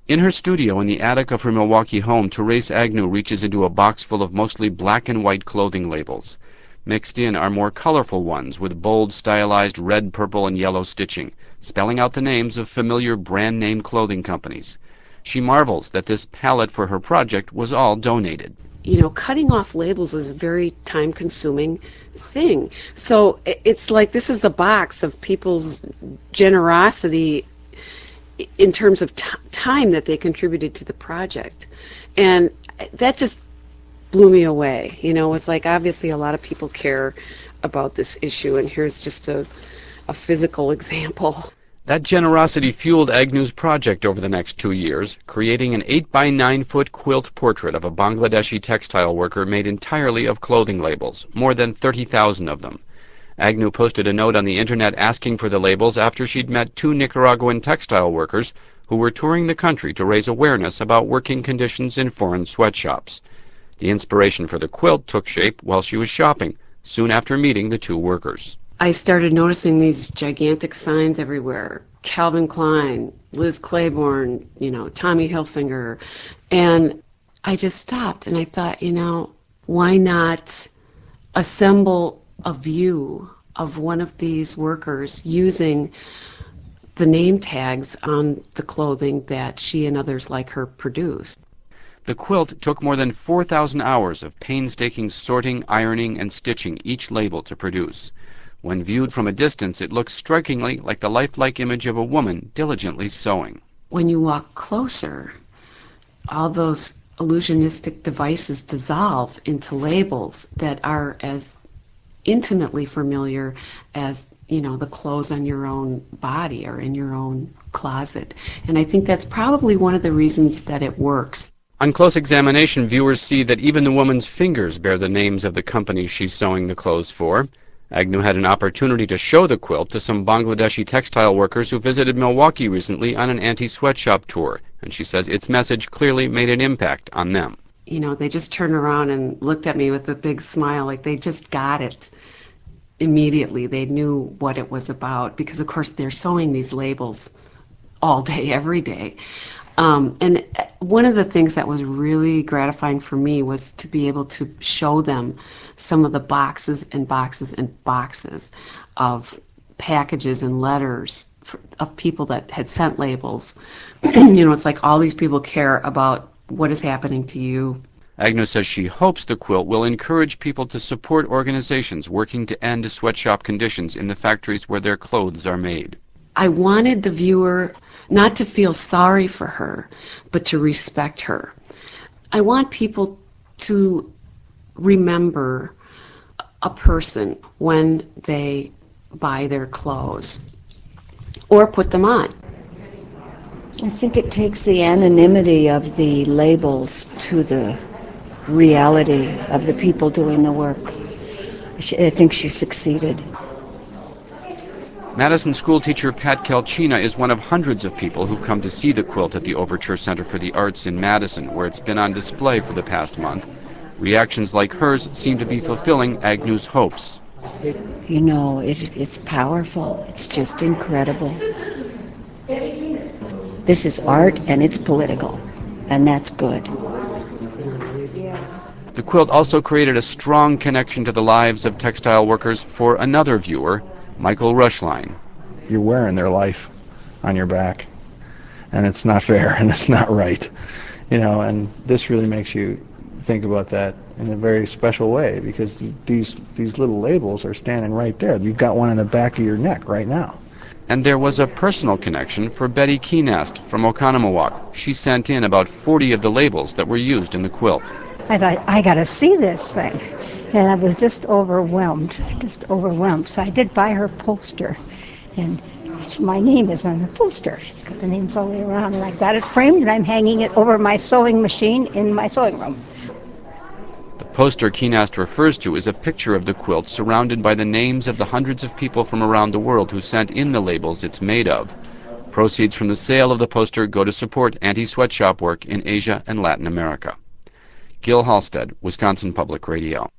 In her studio in the attic of her Milwaukee home, Therese Agnew reaches into a box full of mostly black and white clothing labels. Mixed in are more colorful ones with bold, stylized red, purple, and yellow stitching, spelling out the names of familiar brand-name clothing companies. She marvels that this palette for her project was all donated. You know, cutting off labels is a very time-consuming thing. So it's like this is a box of people's generosity in terms of time that they contributed to the project. And that just blew me away. You know, it's like obviously a lot of people care about this issue, and here's just a physical example. That generosity fueled Agnew's project over the next 2 years, creating an 8 by 9 foot quilt portrait of a Bangladeshi textile worker made entirely of clothing labels, more than 30,000 of them. Agnew posted a note on the internet asking for the labels after she'd met 2 Nicaraguan textile workers who were touring the country to raise awareness about working conditions in foreign sweatshops. The inspiration for the quilt took shape while she was shopping, soon after meeting the 2 workers. I started noticing these gigantic signs everywhere. Calvin Klein, Liz Claiborne, you know, Tommy Hilfiger. And I just stopped and I thought, you know, why not assemble a view of one of these workers using the name tags on the clothing that she and others like her produced. The quilt took more than 4,000 hours of painstaking sorting, ironing, and stitching each label to produce. When viewed from a distance, it looks strikingly like the lifelike image of a woman diligently sewing. When you walk closer, all those illusionistic devices dissolve into labels that are as intimately familiar as, you know, the clothes on your own body or in your own closet. And I think that's probably one of the reasons that it works. On close examination, viewers see that even the woman's fingers bear the names of the companies she's sewing the clothes for. Agnew had an opportunity to show the quilt to some Bangladeshi textile workers who visited Milwaukee recently on an anti-sweatshop tour, and she says its message clearly made an impact on them. You know, they just turned around and looked at me with a big smile, like they just got it immediately. They knew what it was about because, of course, they're sewing these labels all day, every day. And one of the things that was really gratifying for me was to be able to show them some of the boxes and boxes and boxes of packages and letters of people that had sent labels. You know, it's like all these people care about what is happening to you. Agnew says she hopes the quilt will encourage people to support organizations working to end sweatshop conditions in the factories where their clothes are made. I wanted the viewer not to feel sorry for her, but to respect her. I want people to remember a person when they buy their clothes or put them on. I think it takes the anonymity of the labels to the reality of the people doing the work. I think she succeeded. Madison schoolteacher Pat Kelchina is one of hundreds of people who've come to see the quilt at the Overture Center for the Arts in Madison, where it's been on display for the past month. Reactions like hers seem to be fulfilling Agnew's hopes. You know, it's powerful. It's just incredible. This is art and it's political, and that's good. The quilt also created a strong connection to the lives of textile workers for another viewer, Michael Rushline. You're wearing their life on your back, and it's not fair and it's not right, you know, and this really makes you think about that in a very special way, because these little labels are standing right there. You've got one in the back of your neck right now. And there was a personal connection for Betty Keenast from Oconomowoc. She sent in about 40 of the labels that were used in the quilt. I thought, I got to see this thing. And I was just overwhelmed. So I did buy her poster. And my name is on the poster. She's got the names all the way around. And I got it framed, and I'm hanging it over my sewing machine in my sewing room. The poster Keenast refers to is a picture of the quilt surrounded by the names of the hundreds of people from around the world who sent in the labels it's made of. Proceeds from the sale of the poster go to support anti-sweatshop work in Asia and Latin America. Gil Halstead, Wisconsin Public Radio.